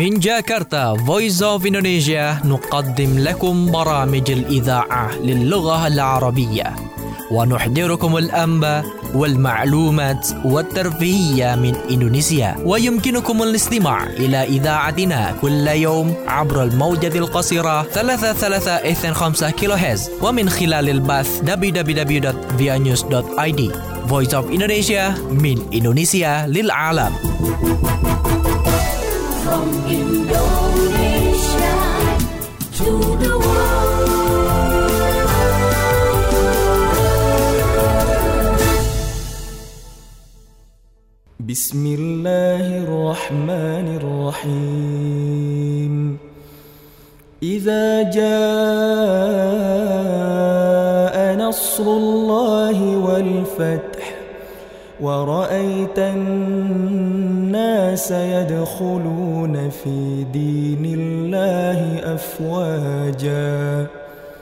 من جاكرتا Voice of Indonesia نقدم لكم برامج الإذاعة للغة العربية ونحضركم الأنباء والمعلومات والترفيهية من إندونيسيا، ويمكنكم الاستماع إلى إذاعتنا كل يوم عبر الموجة القصيرة 3325 كيلوهرتز ومن خلال البث www.vianews.id. Voice of Indonesia من إندونيسيا للعالم. From Indonesia to the world. بسم الله الرحمن الرحيم. إذا جاء نصر الله والفتح ورأيت الناس يدخلون في دين الله أفواجا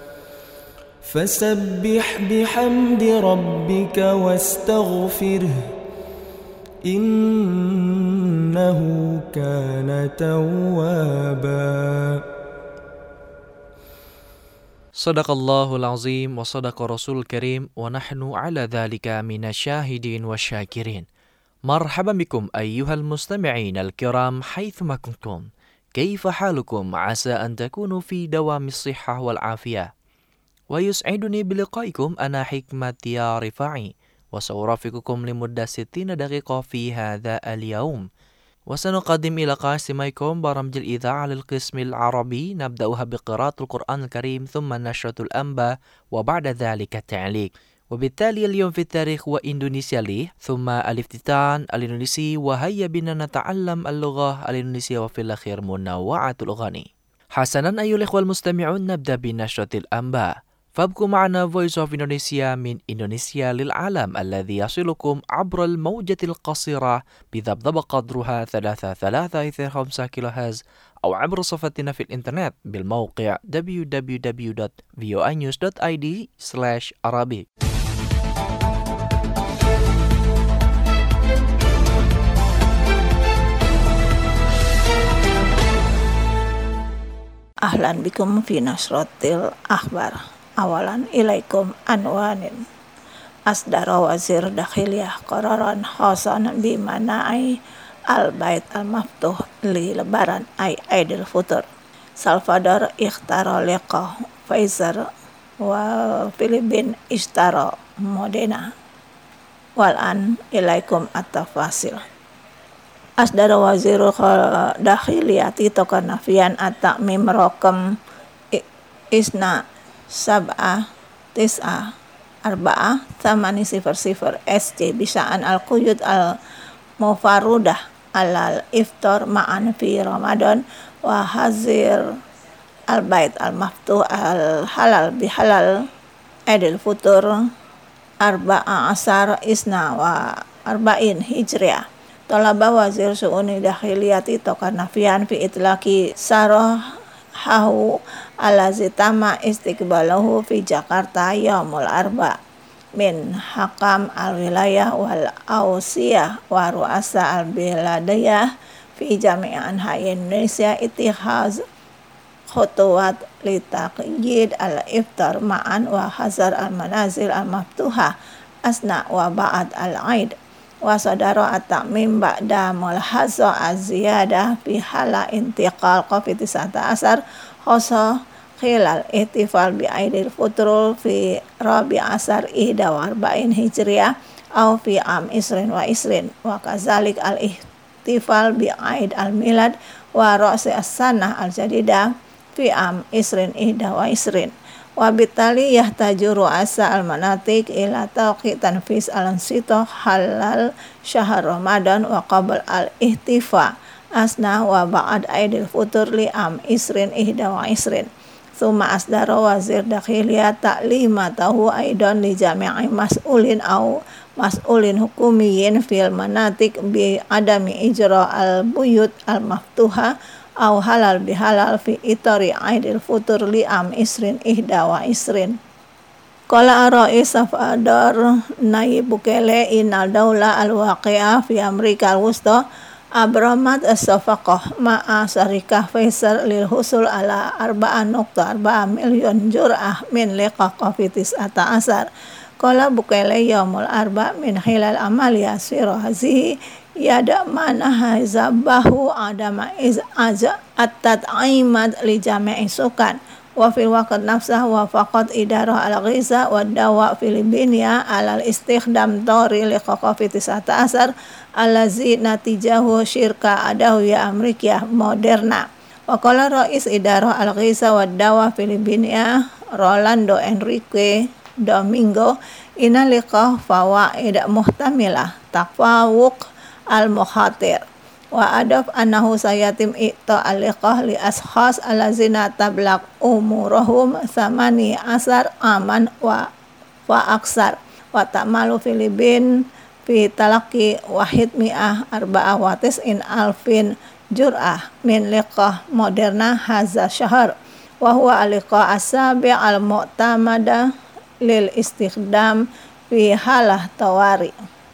فسبح بحمد ربك واستغفره إنه كان توابا. Sadaqallahul azim wa sadaqa rasul karim wa nahnu ala dhalika minasyahidin wa syakirin. Marhaban bikum ayyuhal mustami'in al-kiram haythuma kuntum. Kaifa halukum? Asa an takunu fi dawamis sihhah wal afiyah. Wa yus'iduni biliqaikum ana hikmati ya rifa'i wa sawrafikukum limudda 60 daqiqah fi hadha al-yawm. وسنقدم إلى قاسميكم برامج الإذاعة للقسم العربي، نبدأها بقراءة القرآن الكريم ثم نشرة الأنباء وبعد ذلك التعليق. وبالتالي اليوم في التاريخ وإندونيسيا لي، ثم الافتتان الإندونيسي، وهيا بنا نتعلم اللغة الإندونيسية وفي الأخير منوعة الأغاني. حسنا أيها الإخوة المستمعون، نبدأ بنشرة الأنباء. فابقوا معنا Voice of Indonesia من إندونيسيا للعالم الذي يصلكم عبر الموجة القصيرة بذبذب قدرها 3325 كيلوهرتز أو عبر صفحتنا في الإنترنت بالموقع www.voanews.id/arabic. Ahlan bikum fi nasratil akhbar. Awalan ilaikum anwanin. Asdara wazir dakhiliyah qararan khasan bimana'i al-bait al-maftuh li lebaran ay Aidil Fitr. Salvador ikhtara liqa Pfizer wa Filipin ishtara Moderna. Walan ilaikum at-tafasil. Asdara wazirul dakhiliyati tokanafian at-ta'mim raqam isna sab'ah tis'ah arba'ah thamani sifar SC bisaan al-quyud al-mufarudah al-iftar ma'an fi Ramadan wa hazir al-bait al-maftuh al-halal bihalal Aidil Fitr arba'a asar isna wa arba'in hijriyah. Talaba wazir su'uni dakhiliyati tokanafian fi itlaki sarah hahu alazitama istiqbalahu fi Jakarta yaumul arba min hakam al-wilayah wal ausiyah wa ru'asa al-biladiyah fi jami'an Indonesia itihaz khutuwat litaqyid al-iftar ma'an wa hazar al-manazil al-maftuha asna wa ba'ad al-aid wa sadara at-ta'mim ba'da mulhaza az-ziyadah fi hala intiqal COVID-19 khosa khilal ihtifal bi Aidil Fitr fi rabi asar ihda wa arba'in hijriyah au fi am isrin wa kazalik al-ihtifal bi Aid al-milad wa ra'si as-sanah al-jadidah fi am isrin ihda wa Wabitali yahtaju ru'asa al-manatik ila tawqi tanfis al-ansito halal syahr Ramadan wa qabl al-ihtifa asna wa ba'ad Aidil Fitr li am isrin ihda wa isrin. Thumma asdara wazir dakhiliyah ta'limatahu aidan li jami'i mas'ulin au mas'ulin hukumiyin fil manatik bi adami ijra al-buyut al-maftuha au halal bihalal fi itari Aidil Fitr li am isrin ihda wa isrin. Qala Rais Salvador Nayib Bukele innal daula al-waqi'ah fi Amerika al-Wusta Abramat as-safaqah ma'a syarikah Faisal lil husul ala 4.4 milyon jur'ah min liqah qafitis ata'asar. Qala Bukailai yaumul arba min khilal amalia siro hazihi yada manaha zabahu adama iz aja at-tat'imat li jami'i sukan. Wa fil waqt nafsah wa faqat idarah al-ghiza wa dawa Filipina alal istikhdam tori liqafitis ata'asar allazi natijahu syirka adawiyah Amerikah Moderna. Wa qala rais idarah al-ghiza wa dawa Filipina Rolando Enrique Domingo ina liqah fawaid muhtamilah tafawuq al-mukhatir wa adab annahu sayatim i'ta al-liqah li ashkhas allazina tablaq umurahum 18 aman wa aksar wa ta'malu Filipin fi talaqi wahid mi'ah 94 alfin jur'ah min liqah Moderna hadza syahr wa huwa al-liqah as-sabi' al-mu'tamada lil istikhdam fi halah tawari.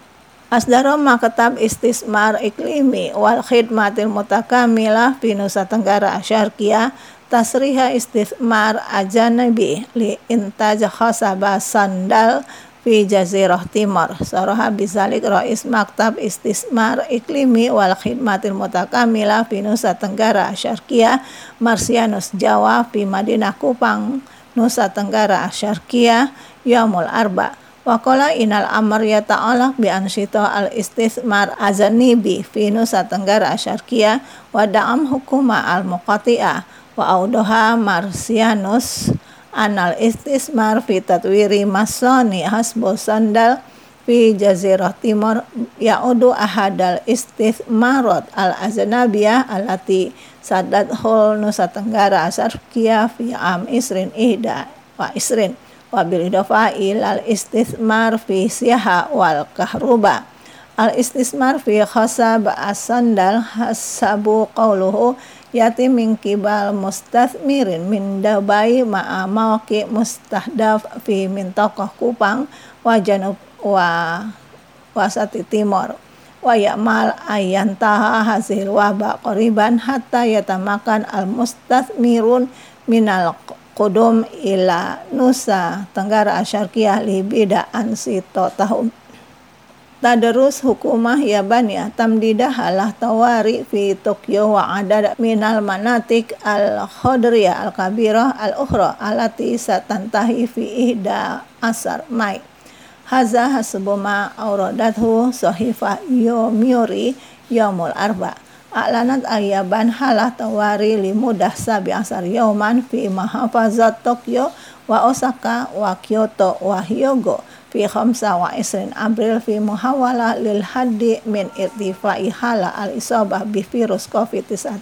Asdara Maktab Istismar Iklimi wal Khidmatil Mutakamilah fi Nusa Tenggara Syarqiyah tasriha istismar ajanabi li intaj khasaba sandal fi Jazirah Timur. Saraha bizalik Rais Maktab Istismar Iklimi wal Khidmatil Mutakamilah fi Nusa Tenggara Syarqiyah Marsianus Jawa fi Madinah Kupang Nusa Tenggara Syarqiyah yaumul arba. Waqala inal amr yata'alaq bi ansita al-istismar azanibi fi Nusa Tenggara Syarqiyah wa da'am hukuma al-muqati'ah wa audaha Marsianus anal istismar fi tatwiri masani hasbu sandal fi Jazirah Timur ya'udu ahadal istismarat al-aznabiyah allati sadadhul Nusa Tenggara Syarqiyah fi am isrin ihda wa isrin wa bil idafa ilal istismar fi siha wal kahruba. Al istismar fi khasab as-sandal hasabu qawluhu yati min kibal mustathmirin min dabai ma'a mawaqi mustahdaf fi mintaqah Kupang wa janub wa wasati timur wa ya'mal ayyantaha hasil waba qariban hatta yatamakan al mustathmirun minal qudum ila Nusa Tenggara Syarqiyah li bida'an sito tahun. Tadarus hukumah yabaniyah tamdidah halah tawari fi Tokyo wa adad minal manatik al-khadriyah al-kabirah al-ukhra alati satantahi fi ihda asar Mai. Haza hasbuma auradathu sahifah Yomiuri yaumul arba. A'lanat ayaban halah tawari limudah 17 yauman fi mahafazat Tokyo wa Osaka wa Kyoto wa Hyogo fi 25 April fi muhawala lil haddi min irtifai hala al-isabah bi virus COVID-19.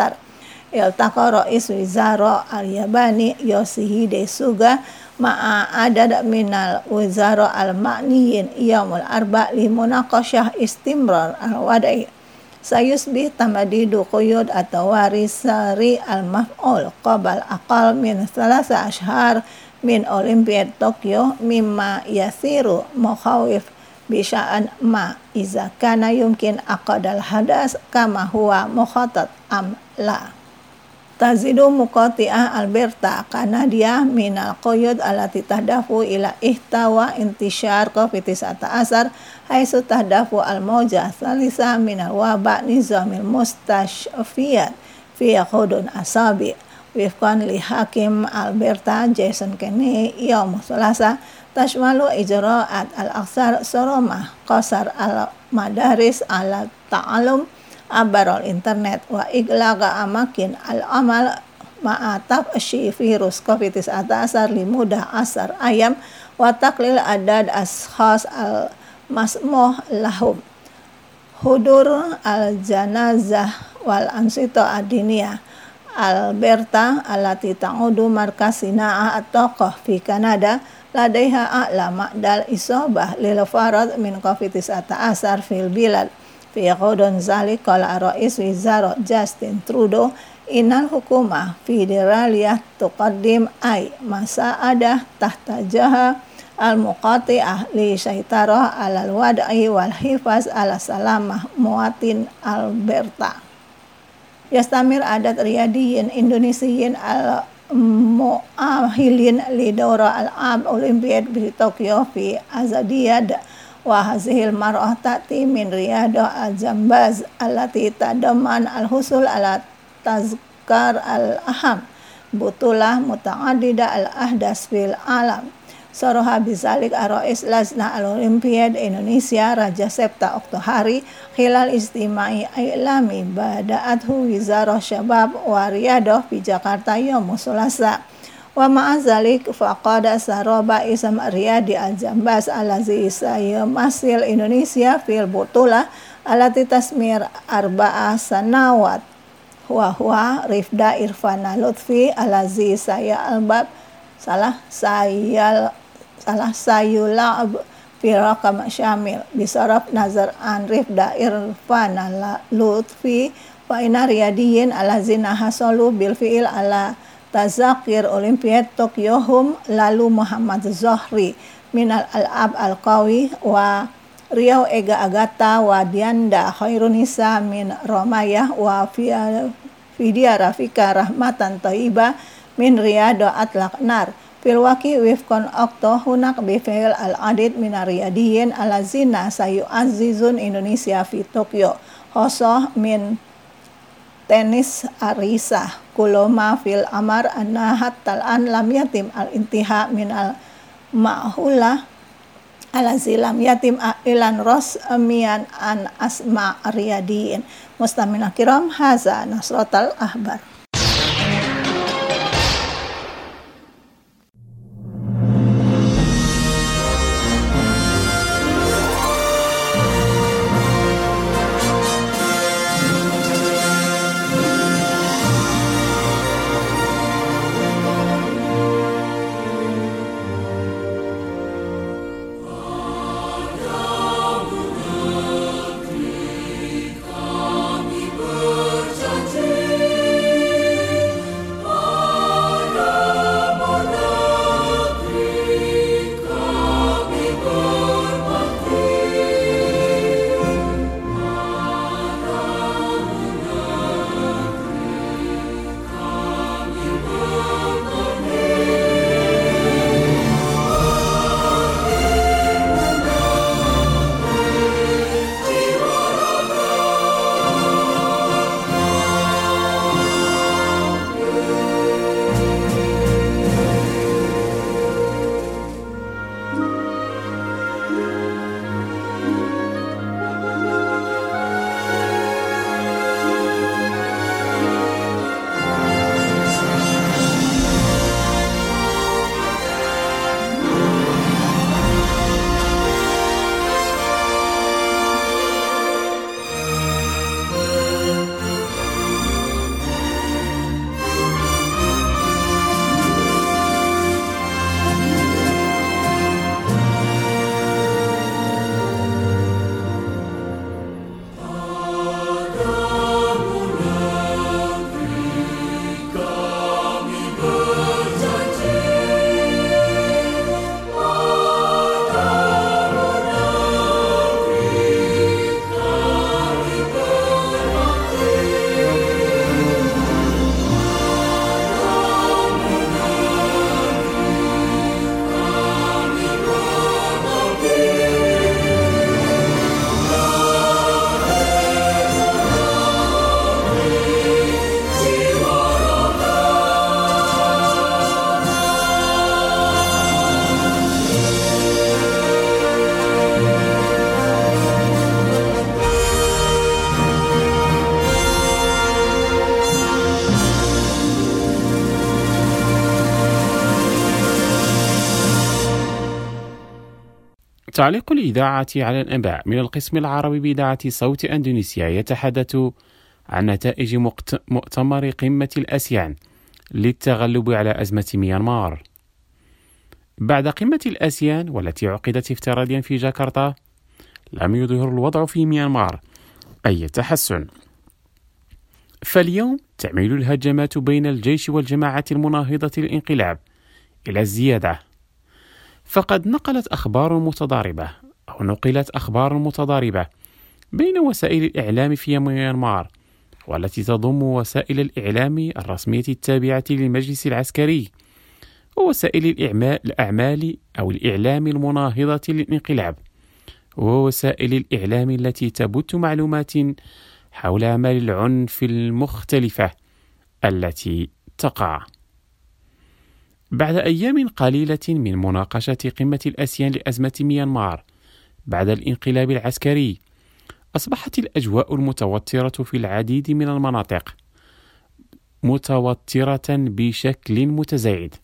Iltaqa Rais Wizara al-Yabani Yoshihide Suga ma'a adad minal wizara al-ma'niyin yaumul arba li munaqasyah istimrar al-wada'i. Sayusbih tamadidu quyud atau warisari al-maf'ul qabal aqal min 3 ashhar min Olimpiad Tokyo mimma yasiru mukhawif bisya'an ma iza kana yumkin aqadal hadas kama huwa mukhatat am la. Tazidu muqati'ah Alberta Kanadia minal quyud alati tahdafu ila ihtawa intishar COVID-19 haitsu tahdafu al-mawjah tsalisa minal waba nizamil mustashfiyat fi khudun asabi wifqan li hakim Alberta Jason Kenney yaum Selasa tashmalu ijra'at al-aksar soromah qasar al-madaris ala ta'alum abarol internet wa iglaqa amakin al-amal ma'atab asyi virus COVID-19 limudah asar ayam wa taklil adad ashas al-masmuh lahum hudur al-janazah wal ansito adiniyah Alberta alati ta'udu markas sina'ah at-toqoh fi Kanada ladaiha a'la ma'dal isobah lil farad min COVID-19 fil bilad fi qudun zalik qala Rais Wizara Justin Trudeau inal hukumah federaliyah tuqaddim ay masa'adah tahtajaha al-muqati'ah li syaitarah alal wad'i wal hifaz ala salamah muatin Alberta. Yastamir adat riyadiyin Indonesiyin al-mu'ahilin li dawra al-ab Olympiad di Tokyo fi Azadiyad wa hazihil mar'ah ta'ti min riyadah al-jambaz allati tadaman al-husul ala tazkar al-aham butulah muta'adida al-ahdas fil alam. Soroha bizalik Arois Lazna al-Olimpiad Indonesia Raja Septa Oktohari khilal istimai ilami bada'athu wizarah syabab wa riyadah di Jakarta yaum Selasa. Wa ma'azalik faqada saroba isam riyadi al-jambas alazi sayamasil Indonesia fil butulah alati tasmir arba'ah sanawat wa huwa Rifda Irfana Lutfi alazi saya albab salah sayula'ab firakam syamil bisaraf nazar an Rifda Irfana Lutfi wa ina riyadiyin alazina hasolu bil fi'il ala tazakir Olimpiad Tokyo hum lalu Muhammad Zohri minal al-ab al-qawi wa Riau Ega Agata wa Dianda Khairunisa min Romayah wa Vidya Rafika Rahmatan Thayyibah min Riyadh Atlaq Nar filwaki wifkon okto hunak bifil al-adid minariyadiyin alazina sayu azizun Indonesia fi Tokyo hosoh min tenis arisa kuloma fil amar annahat tal'an lam yatim al-intiha min al-ma'hulah alazilam yatim ilan ros mian an asma riyadiyin mustamina kiram haza nasrotal ahbar. تعليق الإذاعة على الأنباء من القسم العربي بإذاعة صوت أندونيسيا يتحدث عن نتائج مؤتمر قمة الآسيان للتغلب على أزمة ميانمار. بعد قمة الآسيان والتي عقدت افتراضيا في جاكرتا، لم يظهر الوضع في ميانمار أي تحسن، فاليوم تعمل الهجمات بين الجيش والجماعات المناهضة للانقلاب إلى الزيادة، فقد نقلت أخبار متضاربة بين وسائل الإعلام في ميانمار، والتي تضم وسائل الإعلام الرسمية التابعة للمجلس العسكري، ووسائل الأعمال أو الإعلام المناهضة للانقلاب، ووسائل الإعلام التي تبث معلومات حول أعمال العنف المختلفة التي تقع. بعد أيام قليلة من مناقشة قمة الآسيان لأزمة ميانمار بعد الانقلاب العسكري، أصبحت الأجواء المتوترة في العديد من المناطق متوترة بشكل متزايد،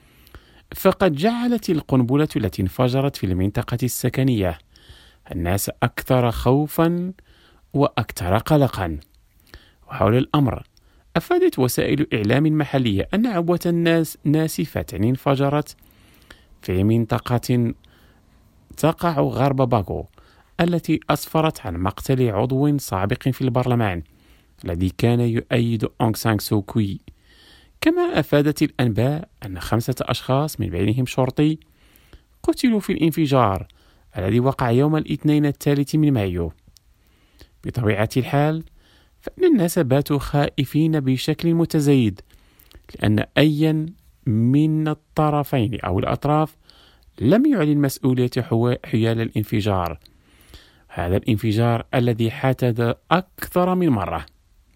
فقد جعلت القنبلة التي انفجرت في المنطقة السكنية الناس أكثر خوفا وأكثر قلقا. وحول الأمر، أفادت وسائل الإعلام محلية أن عبوة ناسفة انفجرت في منطقة تقع غرب باغو، التي أسفرت عن مقتل عضو سابق في البرلمان الذي كان يؤيد أونغ سان سو كي. كما أفادت الأنباء أن 5 أشخاص من بينهم شرطي قتلوا في الانفجار الذي وقع يوم الاثنين 3 من مايو. بطبيعة الحال، فإن الناس باتوا خائفين بشكل متزايد، لأن أي من الطرفين أو الأطراف لم يعلن مسؤولية حيال الانفجار، هذا الانفجار الذي حدث أكثر من مرة.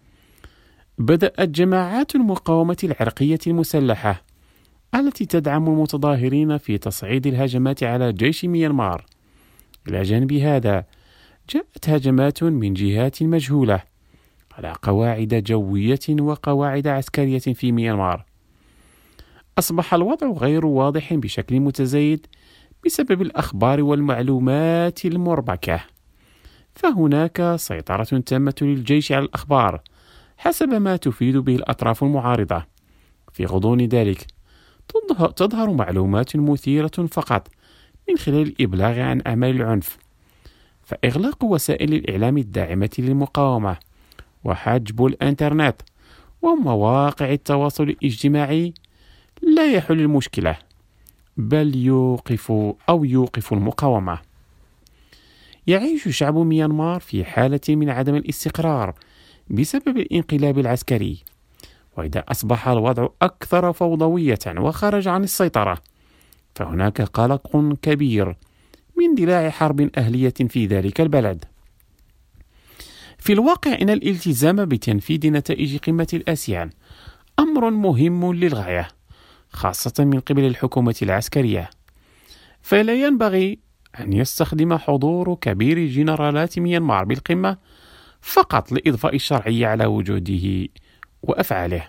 بدأت جماعات المقاومة العرقية المسلحة التي تدعم المتظاهرين في تصعيد الهجمات على جيش ميانمار. إلى جانب هذا، جاءت هجمات من جهات مجهولة على قواعد جوية وقواعد عسكرية في ميانمار. أصبح الوضع غير واضح بشكل متزايد بسبب الأخبار والمعلومات المربكة، فهناك سيطرة تامة للجيش على الأخبار حسب ما تفيد به الأطراف المعارضة. في غضون ذلك، تظهر معلومات مثيرة فقط من خلال الإبلاغ عن أعمال العنف، فإغلاق وسائل الإعلام الداعمة للمقاومة وحجب الإنترنت ومواقع التواصل الاجتماعي لا يحل المشكلة، بل يوقف المقاومة. يعيش شعب ميانمار في حالة من عدم الاستقرار بسبب الانقلاب العسكري، وإذا أصبح الوضع أكثر فوضوية وخرج عن السيطرة، فهناك قلق كبير من اندلاع حرب أهلية في ذلك البلد. في الواقع، إن الالتزام بتنفيذ نتائج قمة الآسيان أمر مهم للغاية، خاصة من قبل الحكومة العسكرية، فلا ينبغي أن يستخدم حضور كبير جنرالات ميانمار بالقمة فقط لإضفاء الشرعية على وجوده وأفعاله.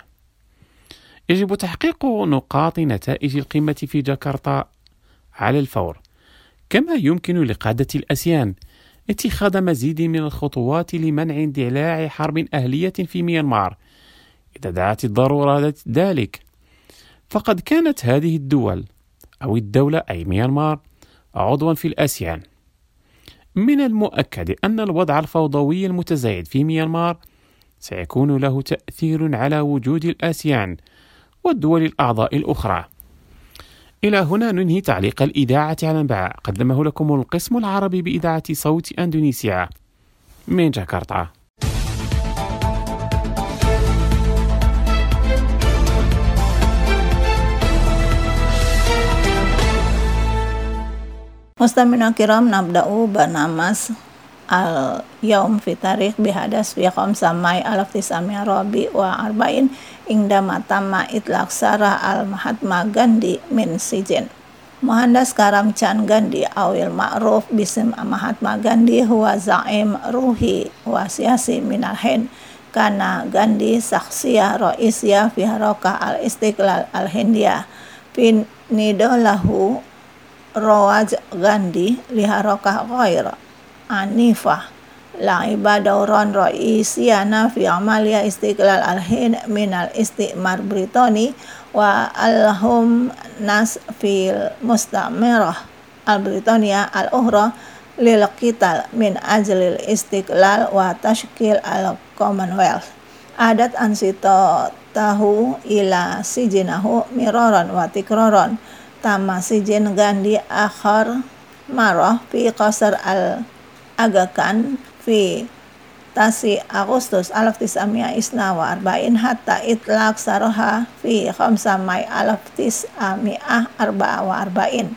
يجب تحقيق نقاط نتائج القمة في جاكرتا على الفور، كما يمكن لقادة الآسيان اتخاذ مزيد من الخطوات لمنع اندلاع حرب أهلية في ميانمار إذا دعت الضرورة ذلك. فقد كانت هذه الدولة أي ميانمار عضوا في الآسيان. من المؤكد أن الوضع الفوضوي المتزايد في ميانمار سيكون له تأثير على وجود الآسيان والدول الأعضاء الأخرى. إلى هنا ننهي تعليق الإذاعة على الأنباء، قدمه لكم القسم العربي بإذاعة صوت أندونيسيا من جاكرتا. مستمعينا الكرام، نبدأ برنامج اليوم في تاريخ بحدث في 5 ماي 1944 عندما تم إطلاق سراح المهاتما غاندي من السجن. مهندس كرم چاند غاندي أو المعروف باسم مهاتما غاندي هو زعيم روحي وسياسي من الهند. كان غاندي شخصية رئيسية في حركة الاستقلال الهندية. في نضاله رواج غاندي لحركة غير عنيفة لعب دورا رئيسيا في عملية استقلال الهند من الاستعمار البريطاني، وألهم ناس في المستعمرة البريطانية الأخرى للقتال من أجل الاستقلال وتشكيل الكومنولث. عادت أنشطته إلى سجنه مرارا وتكرارا tamasijin gandi akhar marah fi qasr al-Aga Khan fi tasi Agustus 1942 hatta itlaq saroha fi 5 Mai 1944.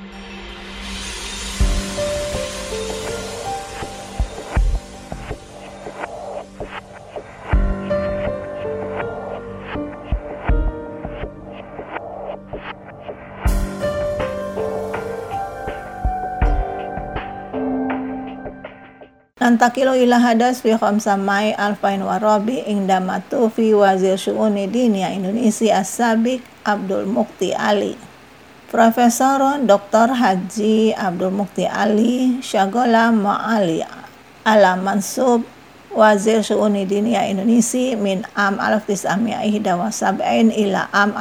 Nantakilu ila hadas fi 5 Mai 2002 indama tufi Wazir Syu'uni Diniyah Indonesia as-Sabiq Abdul Mukti Ali. Profesor Dr. Haji Abdul Mukti Ali Syagola Ma'ali ala mansub Wazir Syu'uni Diniyah Indonesia min am 1971 ila am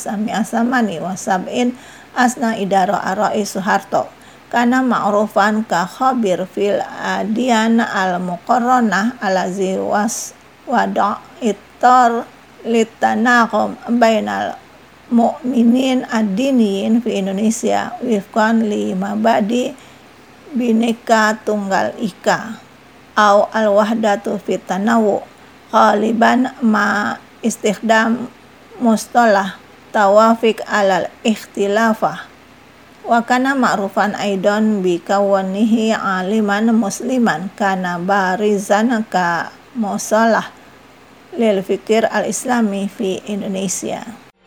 1978 asna idara Ar-Rais Soeharto. Kana ma'rufan ka khabir fil adiyan al-muqarranah alazi wada' ittar litanaqum bainal mu'minin ad-diniyin fi Indonesia wifqan li mabadi bineka tunggal ika au al-wahdatu fit tanawu ghaliban ma istikhdam mustalah tawafiq alal ikhtilafah. Wa kana ma'rufan aidan bi kawanihi aliman musliman kana barizan ka musalah lil fikir al-islami fi Indonesia.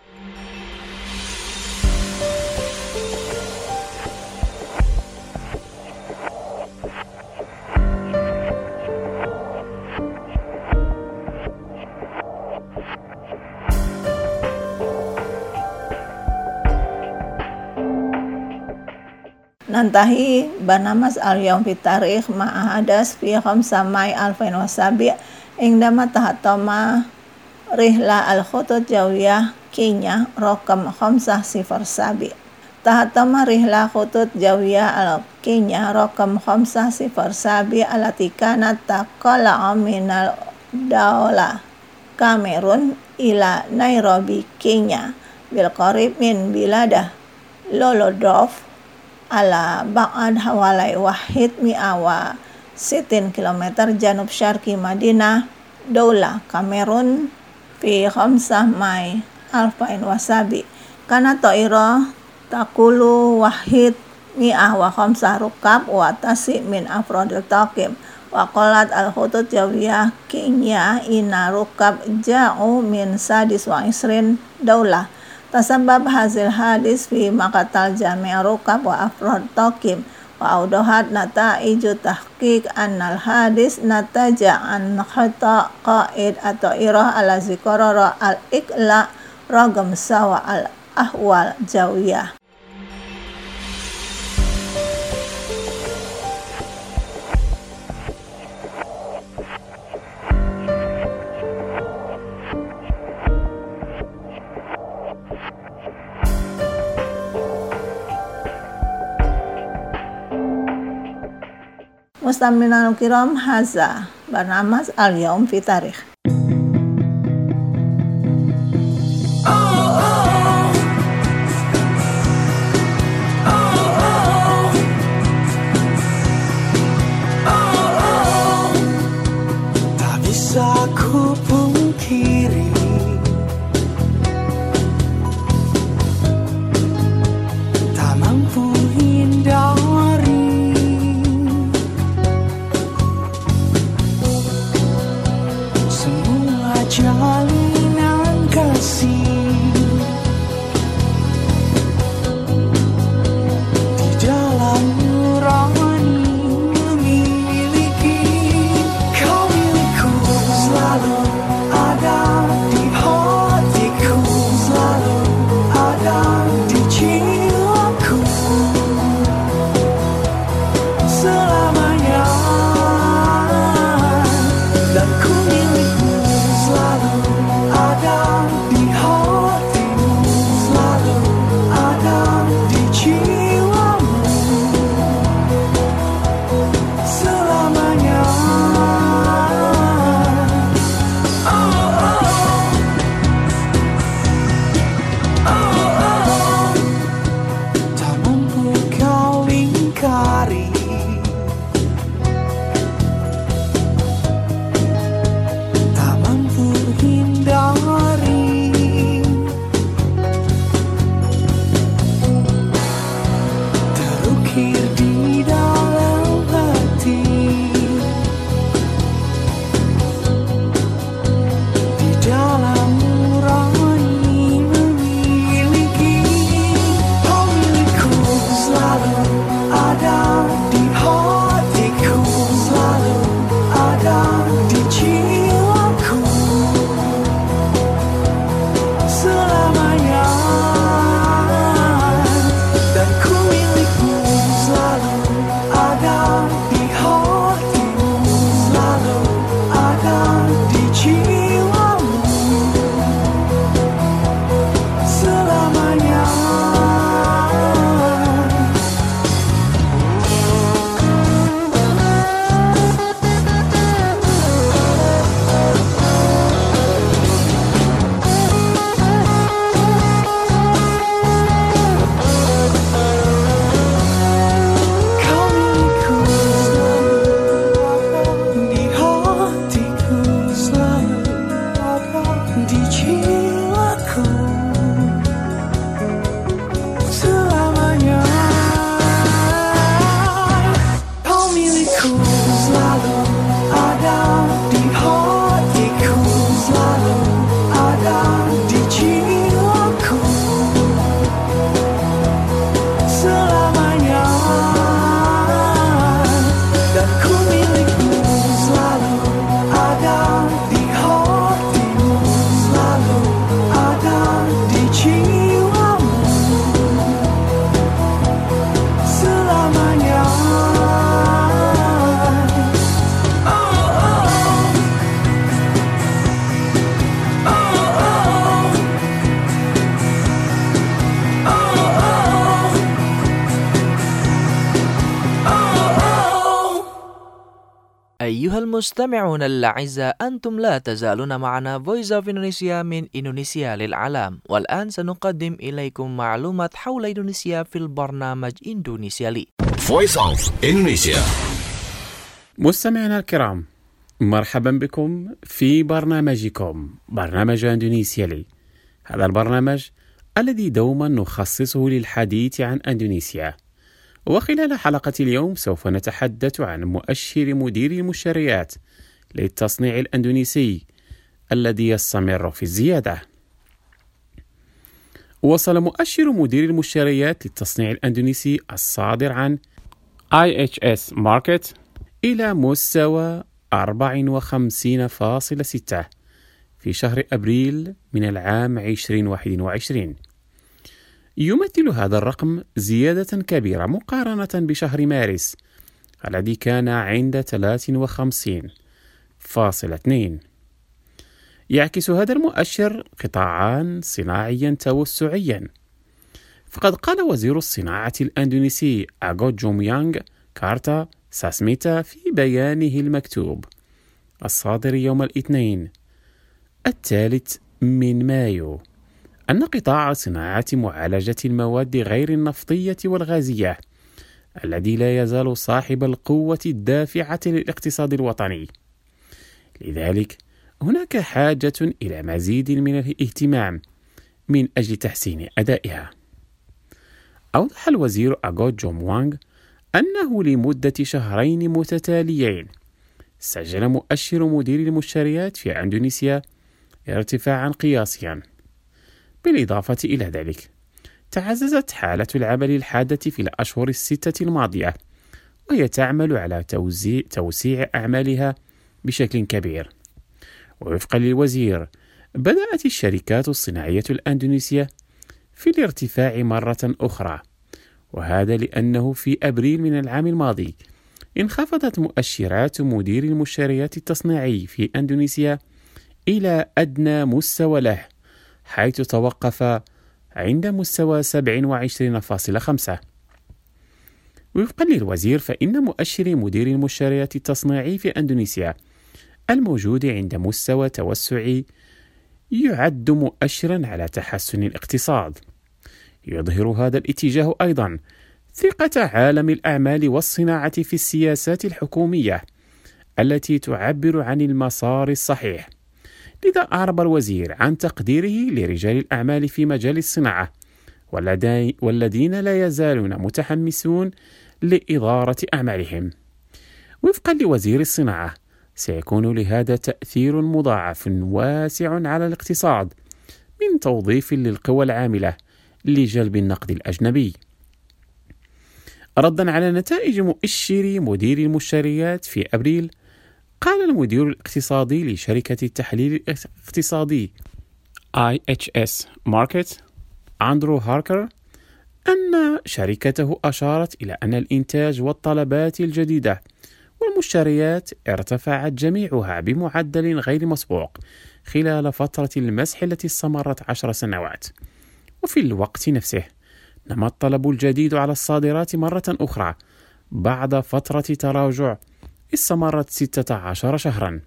Nantahi banamas al-yawm fi tarikh ma'ahadas fi 5 Mai 2007 indama tahatama rihla al-khutut jawiyah Kenya rokam 507 tahatama rihla khutut jawiyah al-Kenya rokam 507 alati kanat taqala minal dawla Kamerun ila Nairobi Kenya bil qarib min biladah Lolodov ala ba'ad hawalai wahid mi'awa 60 km janub syarqi Madinah Doula Kamerun fi 5 Mai 2007 kana ta'ira takulu wahid mi'awa 5 rukab wa tasi min afrodil taqim wa qalat al-khutut jawiyah Kenya ina rukab ja'u min sadis wa isrin Doula. Tasabab hasil hadis fi maqatal jami' rukab wa afrod taqim wa awdahat nata'iju tahqiq annal hadis nataja an khata qaid atau irah ala zikororo al-ikla ragam sawa al-ahwal jawiyah. Mustami'inal kiram haza barnamas al-yawm fi tarikh. Tak bisa ku pungkiri tak mampu hindari terukir di dalam hati. Di dalam nurani memiliki, kau milikku selalu ada di hatiku, selalu ada di jiwaku selamanya. Dan ku milikmu selalu ada di hatimu, selalu ada di jiwamu selamanya. Kau milikku selalu ada di hatiku, selalu ada di jiwaku selamanya. Kau milikku selalu ada di hatiku, selalu ada di jiwaku selamanya. Dan ku milikmu selalu ada di hatimu, selalu ada di jiwamu selamanya. Oh, oh, oh, oh, oh, أيها المستمعون الأعزاء، أنتم لا تزالون معنا Voice of Indonesia من إندونيسيا للعالم. والآن سنقدم إليكم معلومات حول إندونيسيا في البرنامج إندونيسيا لي. Voice of Indonesia. مستمعينا الكرام، مرحبا بكم في برنامجكم برنامج إندونيسيا لي. هذا البرنامج الذي دوما نخصصه للحديث عن إندونيسيا. وخلال حلقة اليوم سوف نتحدث عن مؤشر مدير المشتريات للتصنيع الأندونيسي الذي يستمر في الزيادة. وصل مؤشر مدير المشتريات للتصنيع الأندونيسي الصادر عن IHS Markit إلى مستوى 54.6 في شهر أبريل من العام 2021. يمثل هذا الرقم زيادة كبيرة مقارنة بشهر مارس الذي كان عند 53.2. يعكس هذا المؤشر قطاعا صناعيا توسعيا. فقد قال وزير الصناعة الأندونيسي أغوت جوميانغ كارتا ساسميتا في بيانه المكتوب الصادر يوم الاثنين 3 مايو أن قطاع صناعة معالجة المواد غير النفطية والغازية الذي لا يزال صاحب القوة الدافعة للاقتصاد الوطني. لذلك هناك حاجة إلى مزيد من الاهتمام من أجل تحسين أدائها. أوضح الوزير أغوت جوميانغ أنه لمدة شهرين متتاليين سجل مؤشر مدير المشتريات في إندونيسيا ارتفاعا قياسيا. بالإضافة إلى ذلك تعززت حالة العمل الحادة في الأشهر 6 الماضية، وهي تعمل على توسيع أعمالها بشكل كبير. ووفقا للوزير بدأت الشركات الصناعية الأندونيسية في الارتفاع مرة أخرى، وهذا لأنه في أبريل من العام الماضي انخفضت مؤشرات مدير المشتريات التصنيعي في إندونيسيا إلى أدنى مستوى له، حيث توقف عند مستوى 27.5. وفقا للوزير فإن مؤشر مدير المشتريات التصنيعي في إندونيسيا الموجود عند مستوى توسعي يعد مؤشرا على تحسن الاقتصاد. يظهر هذا الاتجاه أيضا ثقة عالم الأعمال والصناعة في السياسات الحكومية التي تعبر عن المسار الصحيح. لذا أعرب الوزير عن تقديره لرجال الأعمال في مجال الصناعة والذين لا يزالون متحمسون لإدارة أعمالهم. وفقا لوزير الصناعة، سيكون لهذا تأثير مضاعف واسع على الاقتصاد، من توظيف للقوى العاملة لجلب النقد الأجنبي. ردا على نتائج مؤشر مدير المشتريات في أبريل، قال المدير الاقتصادي لشركة التحليل الاقتصادي IHS Markit أندرو هاركر أن شركته أشارت إلى أن الإنتاج والطلبات الجديدة والمشتريات ارتفعت جميعها بمعدل غير مسبوق خلال فترة المسح التي استمرت 10 سنوات. وفي الوقت نفسه نما الطلب الجديد على الصادرات مرة أخرى بعد فترة تراجع استمرت 16 شهرا.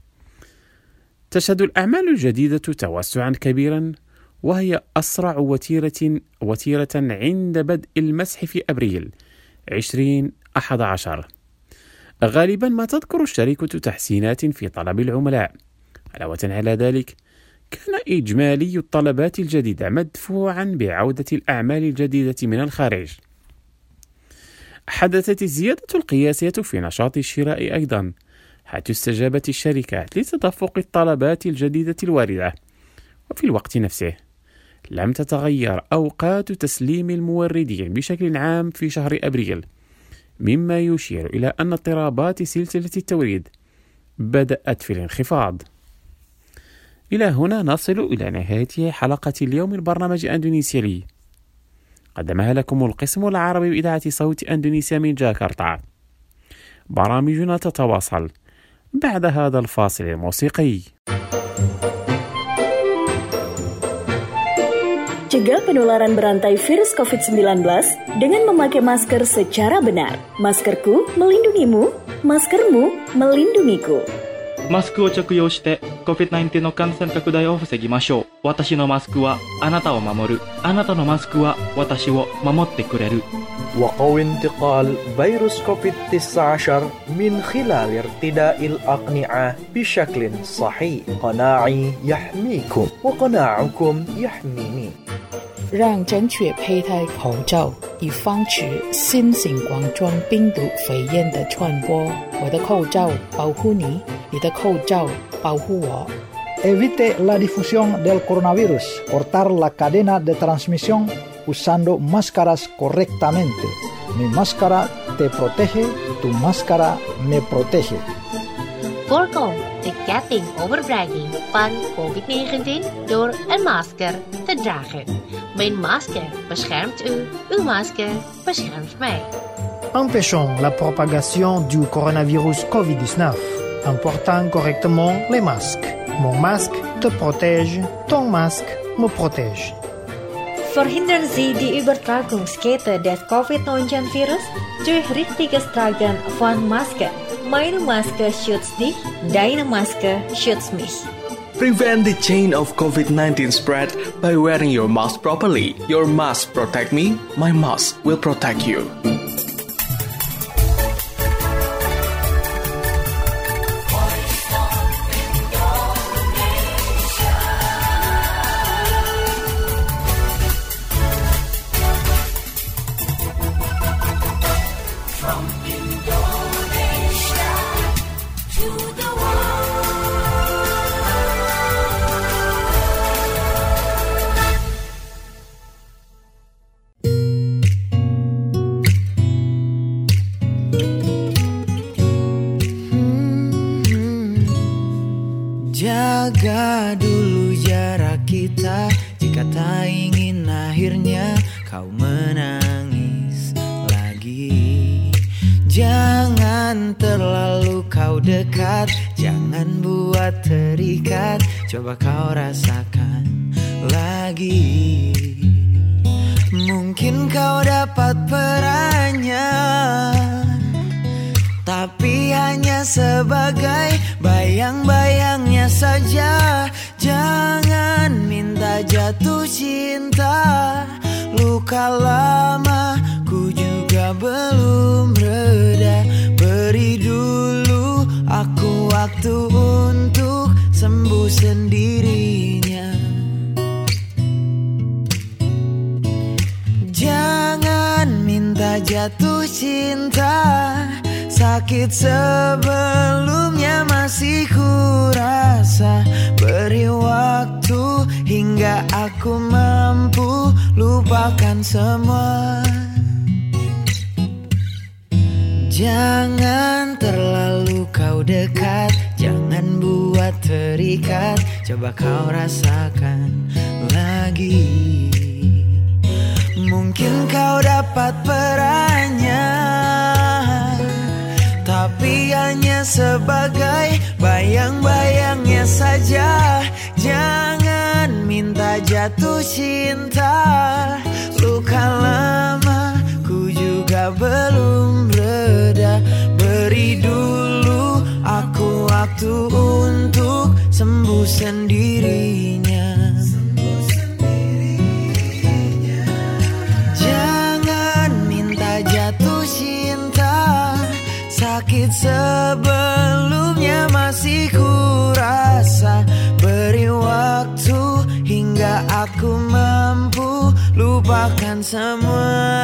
تشهد الأعمال الجديدة توسعا كبيرا، وهي أسرع وتيرة عند بدء المسح في أبريل 2011. غالبا ما تذكر الشركة تحسينات في طلب العملاء. علاوة على ذلك، كان إجمالي الطلبات الجديدة مدفوعا بعودة الأعمال الجديدة من الخارج. حدثت الزيادة القياسية في نشاط الشراء أيضا، حيث استجابت الشركات لتدفق الطلبات الجديدة الواردة. وفي الوقت نفسه لم تتغير أوقات تسليم الموردين بشكل عام في شهر أبريل، مما يشير إلى أن اضطرابات سلسلة التوريد بدأت في الانخفاض. إلى هنا نصل إلى نهاية حلقة اليوم من برنامج أندونيسيا لي، قدمها لكم القسم العربي بإذاعة صوت أندونيسيا من جاكرتا. برامجنا تتواصل بعد هذا الفاصل الموسيقي. Cegah penularan berantai virus COVID-19 dengan memakai masker secara benar. Maskerku melindungimu, maskermu melindungiku. マスクを着用して COVID-19 の感染拡大を防ぎましょう。私のマスクはあなたを守る。あなたのマスクは私を守ってくれる。 وقوي انتقال فيروس كوفيد-19 من خلال ارتداء الأقنعة بشكل صحيح. قناعي يحميكم وقناعكم يحميني. 让正确佩戴口罩，以防止新型冠状病毒肺炎的传播。我的口罩保护你，你的口罩保护我。 Evite la difusión del coronavirus. Cortar la cadena de transmisión usando máscaras correctamente. Mi máscara te protege, tu máscara me protege. Voorkom de ketting overbrenging van COVID-19 door een masker te dragen. Mijn masker beschermt u, uw masker beschermt mij. Empêchons la propagation du coronavirus COVID-19 en portant correctement les masques. Mon masque te protège, ton masque me protège. Verhindern Sie die Übertragungskette des COVID-19-Virus durch richtiges Tragen von Masken. Meine Maske schützt dich, deine Maske schützt mich. Prevent the chain of COVID-19 spread by wearing your mask properly. Your mask protect me, my mask will protect you. Jaga dulu jarak kita jika tak ingin akhirnya kau menangis lagi. Jangan terlalu kau dekat, jangan buat terikat, coba kau rasakan lagi. Mungkin kau dapat perannya, tapi hanya sebagai bayang-bayangnya saja. Jangan minta jatuh cinta, luka lama ku juga belum reda. Beri dulu aku waktu untuk sembuh sendirinya. Jangan minta jatuh cinta. Sakit sebelumnya masih kurasa. Beri waktu hingga aku mampu lupakan semua. Jangan terlalu kau dekat, jangan buat terikat. Coba kau rasakan lagi. Mungkin kau dapat perannya, tapi hanya sebagai bayang-bayangnya saja. Jangan minta jatuh cinta. Luka lama ku juga belum reda. Beri dulu aku waktu untuk sembuh sendirinya. Jangan minta jatuh cinta. Sakit sebelumnya masih kurasa. Beri waktu hingga aku mampu lupakan semua.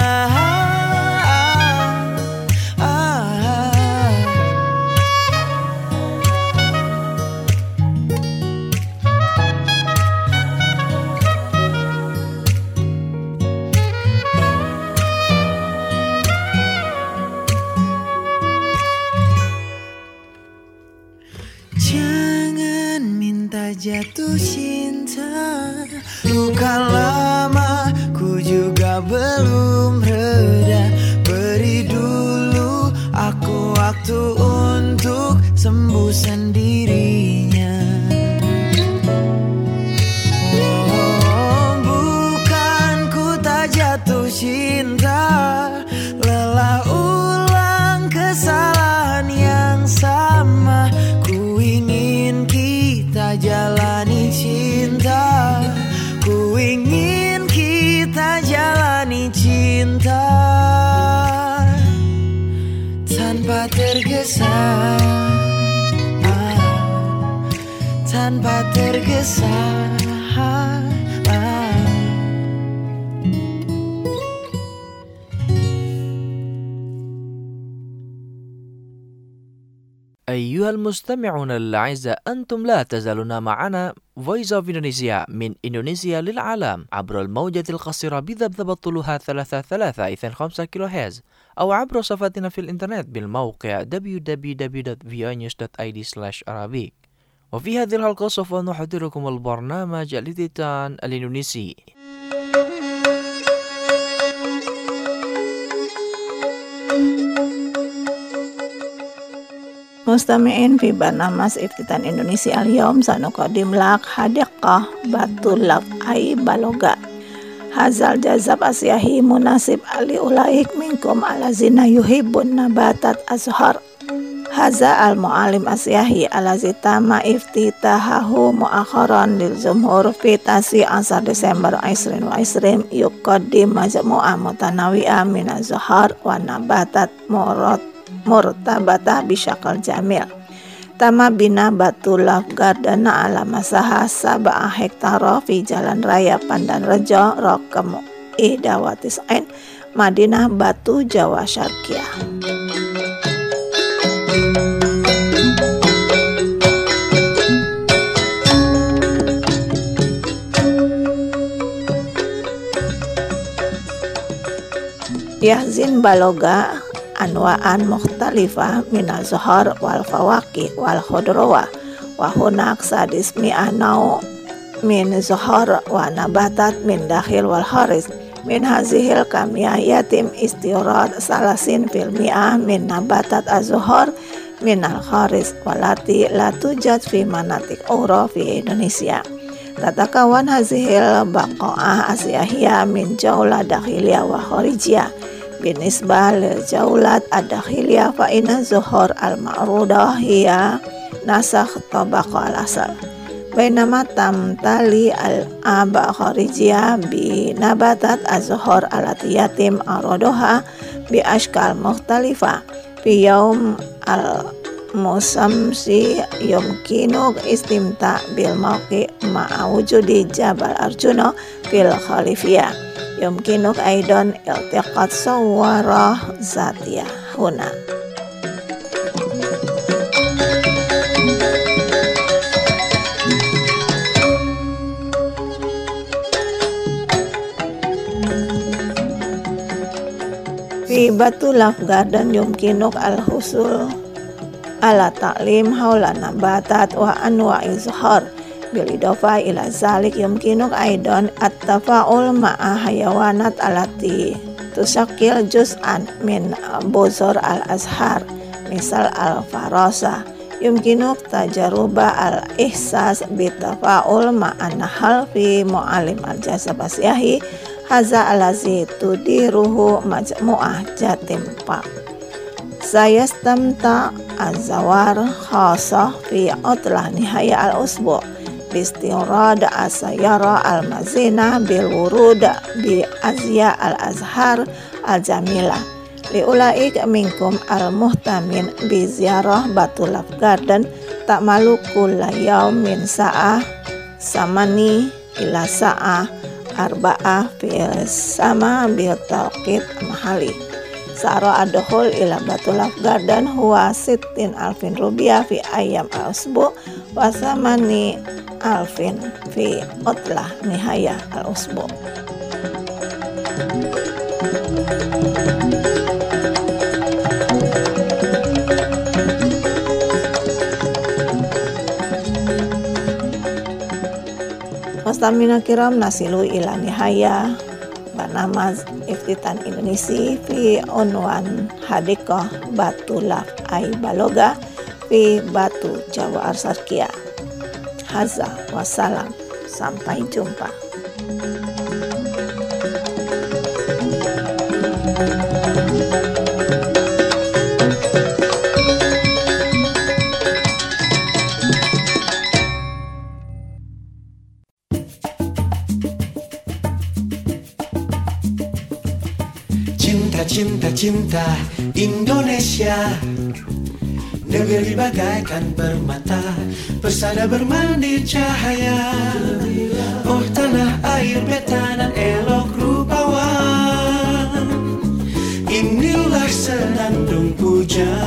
Jatuh cinta. Luka lama ku juga belum reda. Beri dulu aku waktu untuk sembuh sendirinya. Oh, bukan ku tak jatuh cinta. Lelah ulang kesalahan yang sama. Ku ingin kita jalani cinta. Ku ingin kita jalani cinta tanpa tergesa, tanpa tergesa. أيها المستمعون الأعزاء، أنتم لا تزالون معنا Voice of Indonesia من إندونيسيا للعالم عبر الموجة القصيرة بذبذبة طولها 33.5 كيلو هرتز، أو عبر صفحتنا في الإنترنت بالموقع www.voinews.id/arabic. وفي هذه الحلقة سوف نحضركم البرنامج الإتيان الإندونيسي. Mustami'in fi barnamas Iftitan Indonesia al-yawm sanuqaddim lak hadiqah batulak ai baloga. Hazal jazab asyahi munasib ali ulaik minkum alazina yuhibbun nabatat azhar. Haza al-mu'alim asyahi alazitama iftitahahu mu'akharan lil jumhur fi tasi asar Desember 2020 yuqaddim majmu'ah mutanawi'ah min azhar wa nabatat murtabata bisyakal jamil. Tama bina batullah gardana ala masaha sab'a hektara fi jalan raya Pandanrejo Rokem Idawatis Ain Madinah Batu Jawa Syarqiyah. Yahzin baloga anwa'an mukhtalifah min az-zuhar wal fawaqih wal khudrawah wa hunak sadis mi'anau min zuhar wa nabatat min dakhil wal kharis min hazihil kamiyah yatim istirad salasin fil mi'ah min nabatat az-zuhar min al-kharis walati la tujad fi manatik ukhra fi Indonesia. Tatakawan hazihil baqa'ah asyahiyah min jaulah dakhiliyah wa kharijiyah. Binisbah lil jaulat ad-dakhiliyah fa inna zuhur al-ma'rudah hiya nasakh tabaqa al-asal. Bainama tamtali al-aba kharijiyah bi nabatat az-zuhur alati yatim aradoha bi ashkal mukhtalifah. Fi yaum al-musamsi yumkinu istimta bil mawqi ma'a wujudi Jabal Arjuna fil khalifiyah. يمكنك أيضا التقاط صورة ذاتية هنا. في Batu Love Garden يمكنك الحصول على تعليم حول النباتات وأنواع الزهور. بالإضافة إلى ذلك يمكنك أيضا التفاعل مع حيوانات التي تشكل جزءا من بذور الأزهار مثل الفراشة. يمكنك تجربة الإحساس بالتفاعل مع النحل في معلم الجذب السياحي هذا الذي تديره مجموعة جاتم بارك. سيستمتع الزوار خاصة في عطلة نهاية الأسبوع باستيراد السيارة المزينة بالورود بأزياء الأزهار الجميلة. لأولئك منكم المهتمين بزيارة Batu Love Garden تعمل كل يوم من ساعة 8 إلى ساعة 4 في السماء بالتوقيت محلي. سعر الدخول إلى Batu Love Garden هو 60,000 rupiah في أيام الأسبوع و8,000 في عطلة نهاية الأسبوع. Mustamina kiram nasilu ila nihaya bernama Iftitan Indonesia fi unwan hadikoh Batu Love Ai Baloga fi Batu Jawa Arsarkia. Haza wassalam, sampai jumpa. Cinta, cinta Indonesia, negeri bagaikan permata, persada bermandi cahaya. Oh tanah air betanan elok rupawan, inilah senandung puja.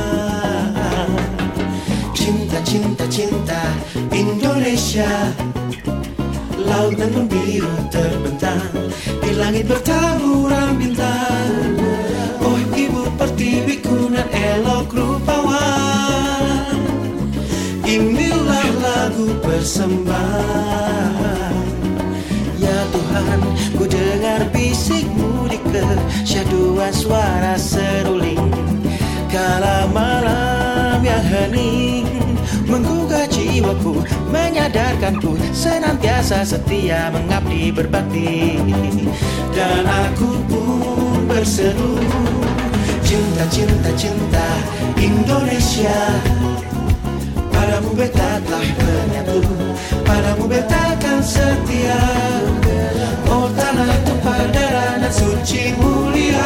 Cinta, cinta, cinta Indonesia, laut dan biru terbentang, di langit bertaburan bintang. Oh ibu pertiwiku nan elok rupawan, inilah lagu persembahan. Ya Tuhan, ku dengar bisikmu di kesyahduan suara seruling, kala malam yang hening menggugah jiwaku, menyadarkanku senantiasa setia mengabdi berbakti. Dan aku pun berseru, cinta, cinta, cinta Indonesia, padamu beta telah menyatu, padamu beta akan setia. Oh tanah tumpah darah dan suci mulia,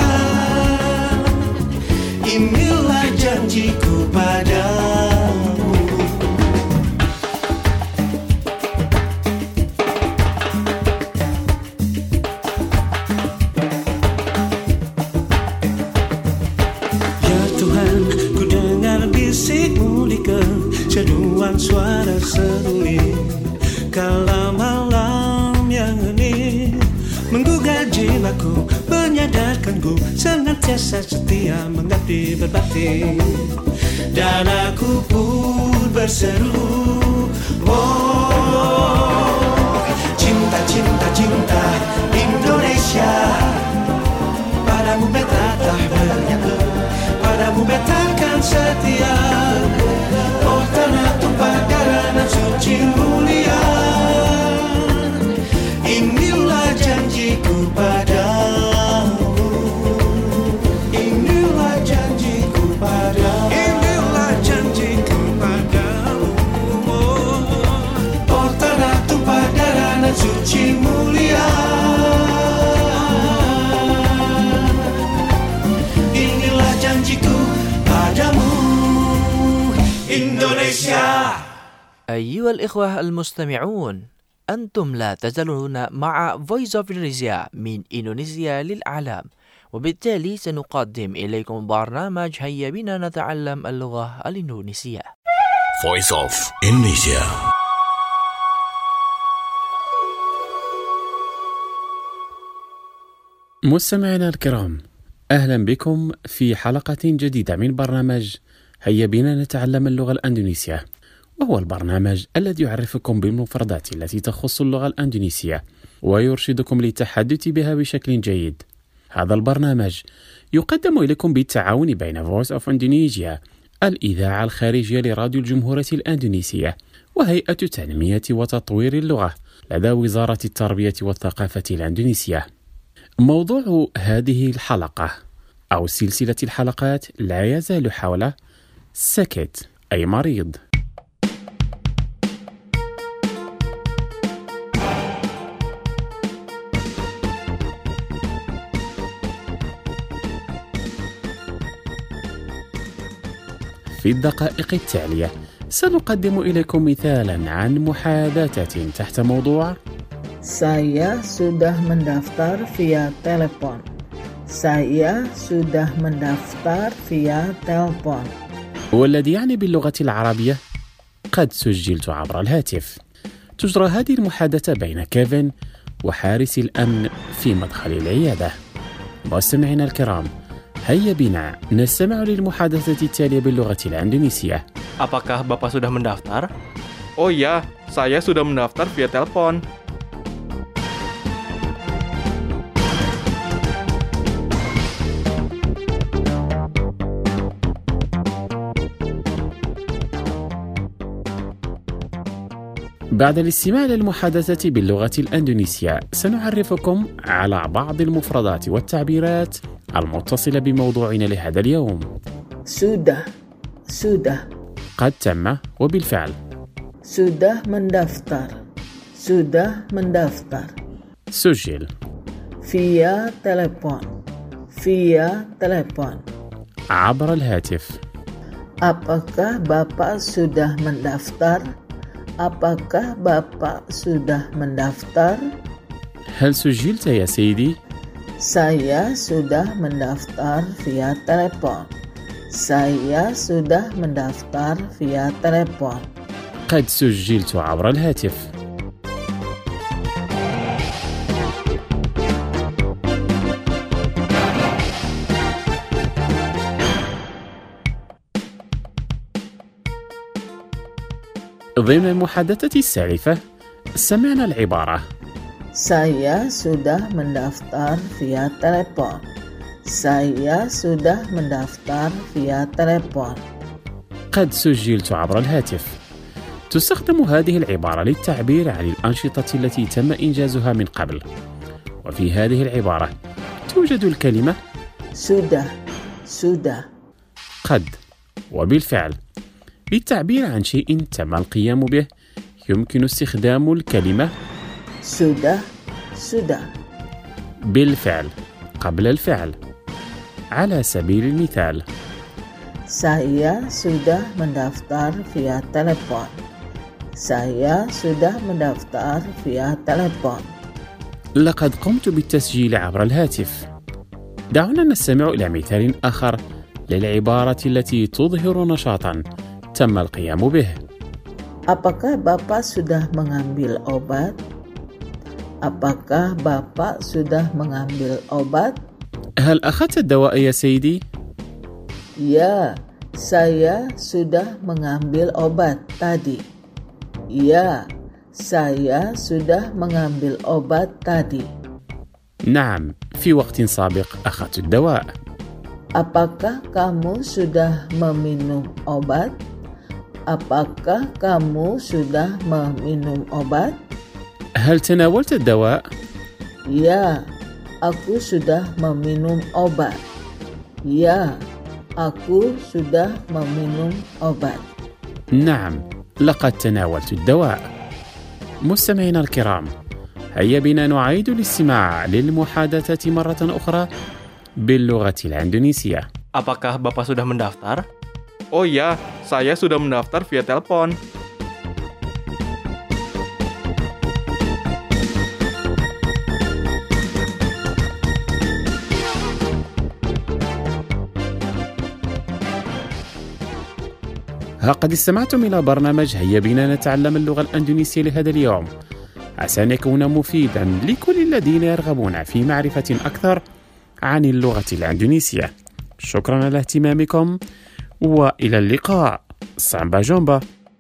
inilah janjiku padamu. Kesyahduan suara seruling, kala malam yang hening menggugah jiwaku, menyadarkanku senantiasa setia mengabdi berbakti. Dan aku pun berseru, oh cinta, cinta, cinta Indonesia, padamu beta telah menyatu, padamu beta akan setia. Oh tanah tumpah darah dan suci mulia, inilah janjiku padamu, inilah janjiku padamu, inilah janjiku padamu. Oh tanah tumpah darah dan suci mulia, inilah janjiku padamu Indonesia. أيها الإخوة المستمعون، أنتم لا تزالون مع Voice of Indonesia من إندونيسيا للعالم، وبالتالي سنقدم إليكم برنامج هيا بنا نتعلم اللغة الإندونيسية. Voice of Indonesia. مستمعينا الكرام، أهلا بكم في حلقة جديدة من برنامج هيا بنا نتعلم اللغة الأندونيسية، وهو البرنامج الذي يعرفكم بالمفردات التي تخص اللغة الأندونيسية ويرشدكم للتحدث بها بشكل جيد. هذا البرنامج يقدم إليكم بالتعاون بين Voice of Indonesia، الإذاعة الخارجية لراديو الجمهورية الأندونيسية، وهيئة تنمية وتطوير اللغة لدى وزارة التربية والثقافة الأندونيسية. موضوع هذه الحلقة أو سلسلة الحلقات لا يزال حول سكت أي مريض. في الدقائق التالية سنقدم إليكم مثالا عن محادثة تحت موضوع Saya sudah mendaftar via telepon. Saya sudah mendaftar via telepon. والذي يعني باللغة العربية قد سجلت عبر الهاتف. تجرى هذه المحادثة بين كيفن وحارس الأمن في مدخل العيادة. مستمعينا الكرام، هيا بنا نستمع للمحادثة التالية باللغة الإندونيسية. Apakah Bapak sudah mendaftar? Oh iya, saya sudah mendaftar via telepon. بعد الاستماع للمحادثة باللغة الأندونيسية سنعرفكم على بعض المفردات والتعبيرات المتصلة بموضوعنا لهذا اليوم. Sudah. قد تم وبالفعل. Sudah mendaftar. سجل. Via telepon. عبر الهاتف. Apakah Bapak sudah mendaftar? هل سجلت يا سيدي؟ Saya sudah mendaftar via telepon. قد سجلت عبر الهاتف. ضمن المحادثة السالفة سمعنا العبارة Saya sudah mendaftar via telepon. قد سجلت عبر الهاتف. تستخدم هذه العبارة للتعبير عن الأنشطة التي تم إنجازها من قبل، وفي هذه العبارة توجد الكلمة sudah. قد وبالفعل. للتعبير عن شيء تم القيام به يمكن استخدام الكلمة sudah. بالفعل قبل الفعل. على سبيل المثال Saya sudah mendaftar via telepon. لقد قمت بالتسجيل عبر الهاتف. دعونا نستمع إلى مثال آخر للعبارة التي تظهر نشاطا تم القيام به. Apakah Bapak sudah mengambil obat? هل أخذت الدواء يا سيدي؟ Ya, saya sudah mengambil obat tadi. نعم، في وقت سابق أخذت الدواء. Apakah kamu sudah meminum obat? هل تناولت الدواء؟ Ya, aku sudah meminum obat. نعم، لقد تناولت الدواء. مستمعينا الكرام، هيا بنا نعيد الاستماع للمحادثة مرة أخرى باللغة الإندونيسية. Apakah Bapak sudah mendaftar? Oh iya, saya sudah mendaftar via telepon. قد استمعتم إلى برنامج هيا بنا نتعلم اللغة الأندونيسية لهذا اليوم. عسى أن يكون مفيدا لكل الذين يرغبون في معرفة أكثر عن اللغة الأندونيسية. شكرا على اهتمامكم وإلى اللقاء. سامبا جومبا.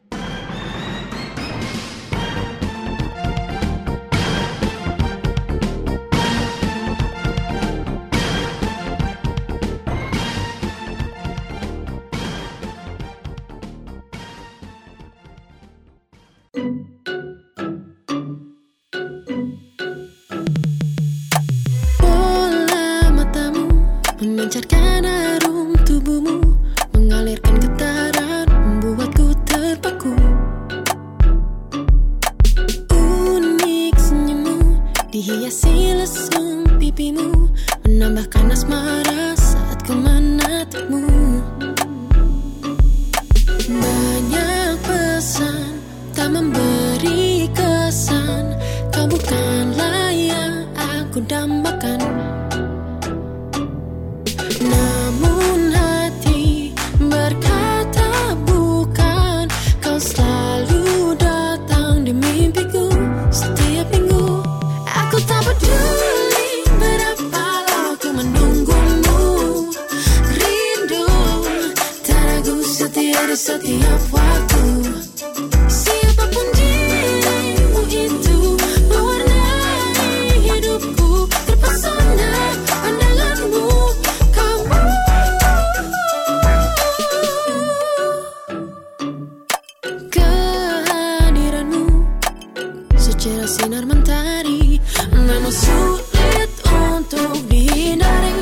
Bola matamu memancarkan harum tubuhmu, mengalirkan getaran, membuatku terpaku. Unik senyummu dihiasi lesung pipimu, menambahkan asmara saat ku menatapmu. Banyak pesan tak memberi kesan, kau bukanlah yang aku dambakan. Namun hati berkata bukan, kau selalu datang di mimpiku setiap minggu. Aku tak peduli berapa lama ku menunggumu, rindu tak ragu setia di setiap waktu. Siapapun dirimu itu mewarnai hidupku, terpesona pandanganmu, kamu. Kehadiranmu secara sinar mentari memang sulit untuk dihindari.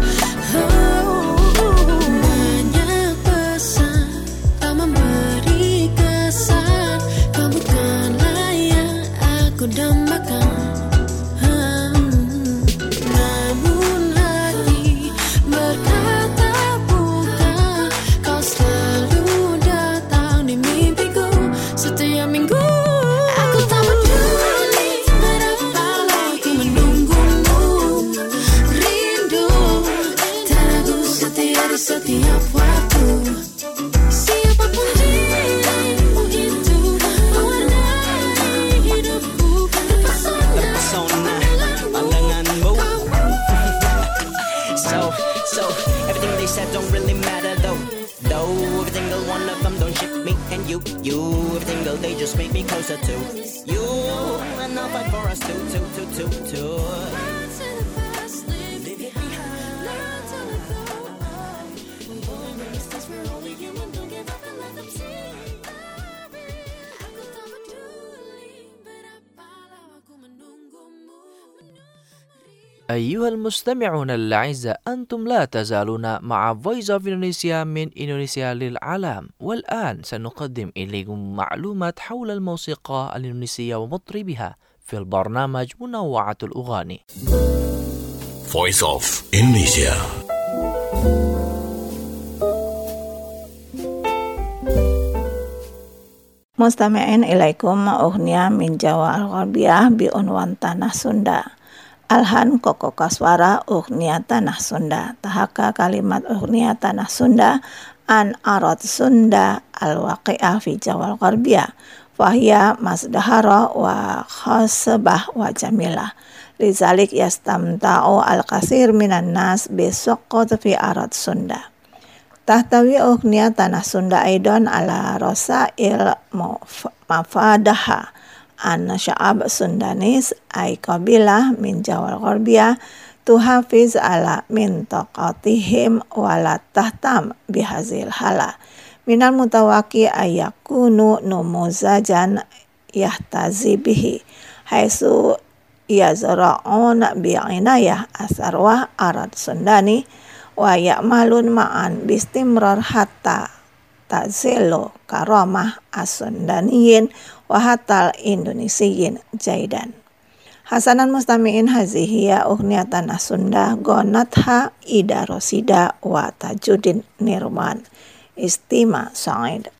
Banyak pesan tak memberi kesan, kau bukanlah yang aku dambakan. Namun hati berkata bukan, kau selalu datang di mimpiku setiap minggu. Aku tak peduli berapa lama ku menunggumu, rindu tak ragu setia di setiap waktu. Siapapun dirimu itu mewarnai hidupku, terpesona pandanganmu. So everything they said don't really matter though. Every single one of them don't ship me and you. Every single day just make me closer to you, and I'll fight for us two. Leave it behind. Avoid the mistakes, we're only human. Don't give up and let them see. Aku tak peduli berapa lama ku menunggumu. أيها المستمعون الأعزاء، أنتم لا تزالون مع Voice of Indonesia من إندونيسيا للعالم. والآن سنقدم إليكم معلومات حول الموسيقى الإندونيسية ومطربها في البرنامج منوعة الأغاني. Voice of Indonesia. Mustami'in ilaikum ughniya min Jawa al-Gharbiyah biunwan Tanah Sunda. Alhan Koko Kaswara ughniya Tanah Sunda. Tahaka kalimat ughniya Tanah Sunda an arad Sunda al-waqi'ah fi Jawa al-Gharbiyah. Fahiyya masdahara wa khasbah wa jamilah. Lizalik yastamta'u al-kasir minan nas bisuqqat fi arad Sunda. Tahtawi ughniya Tanah Sunda aidan ala rasail mafadaha an sya'ab Sundanis ay qabilah min Jawa al-Gharbiyah tuhafiz ala mintaqatihim wala tahtam bihazil hala minal mutawaki ayakunu numuzajan yahtazi bihi haisu yazra'un bi'inayah asarwah arad Sundani wa ya'malun ma'an bistimrar hatta ta'zilu karamah as-Sundaniyin wa hatal Indonesiyin jaidan. Hasanan mustami'in hazihiya ughniya Tanah Sunda gonatha Ida Rosida wa Tajuddin Nirman Istima Said.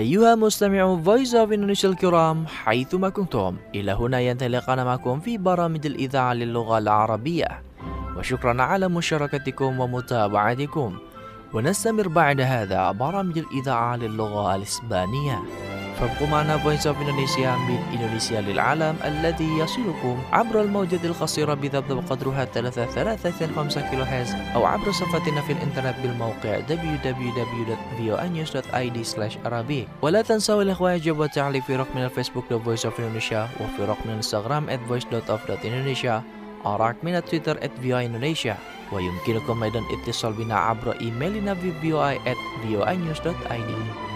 أيها مستمعو Voice of Indonesia الكرام حيثما كنتم، إلى هنا ينطلقنا معكم في برامج الإذاعة للغة العربية، وشكرا على مشاركتكم ومتابعتكم. ونستمر بعد هذا برامج الإذاعة للغة الإسبانية. فابقوا معنا Voice of Indonesia من إندونيسيا للعالم الذي يصلكم عبر الموجات القصيرة بضبط قدرها 3.5 كيلوهرتز أو عبر صفحتنا في الإنترنت بالموقع www.voanews.id/arabic. ولا تنسوا الإخوة يجب والتعليق في رقم الفيسبوك The Voice of Indonesia، وفي رقم الإنستغرام @voice.of.indonesia، أراك من التويتر @voaindonesia. ويمكنكم أيضا اتصال بنا عبر إيميلنا في voa@voanews.id.